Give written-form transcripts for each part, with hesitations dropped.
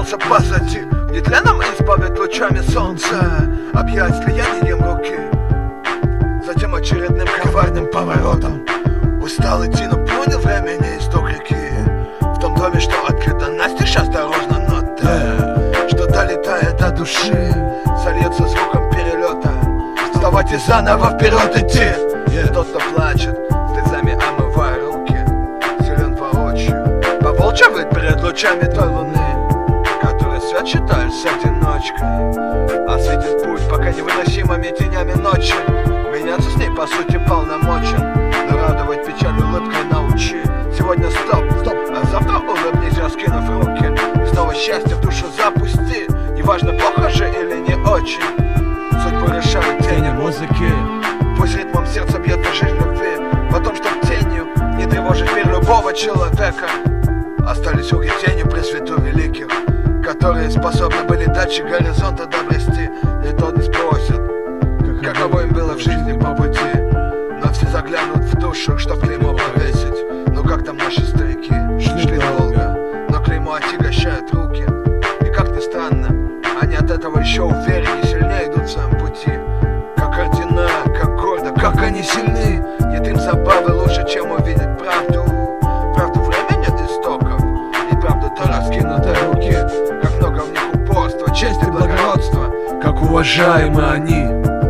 остался позади. Не для нам избавить лучами солнца, объять слиянием руки. Затем очередным коварным поворотом устал идти, но понял времени исток реки. В том доме, что открыто настежь, осторожно, но так, что долетает до души, сольется звуком перелета. Вставать и заново вперед идти. Кто-то плачет, слезами омывая руки, силен воочию, поволчавает перед лучами той луны, который свет считаешь с одиночкой, осветит путь, пока невыносимыми тенями ночи. Меняться с ней по сути полномочен, но радовать печаль улыбкой научи. Сегодня стоп, а завтра улыбнись, раскинув руки, и снова счастье в душу запусти. Неважно, плохо же или не очень, судьбу решают тени музыки. Пусть ритмом сердца бьет жизнь любви, потом, чтоб тенью не тревожить мир любого человека. Остались угрызения пресвяту великих, которые способны были дальше горизонта добрести. Никто не спросит, каково им было в жизни по пути, но все заглянут в душу, чтоб клеймо повесить. Ну как там наши старики? Шли долго, но клеймо отягощает руки. И как ни странно, они от этого еще увереннее, сильнее идут в своем пути. Как ордена, как гордо, как они сильны. Нет им забавы лучше, чем увидеть правду. Правду времени от истоков, и правду-то раскинутой руки. Как много в них упорства, честь и благородства, как уважаемы они.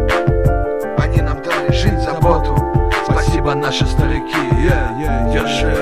Они нам дали жизнь, заботу. Спасибо, наши старики, держи.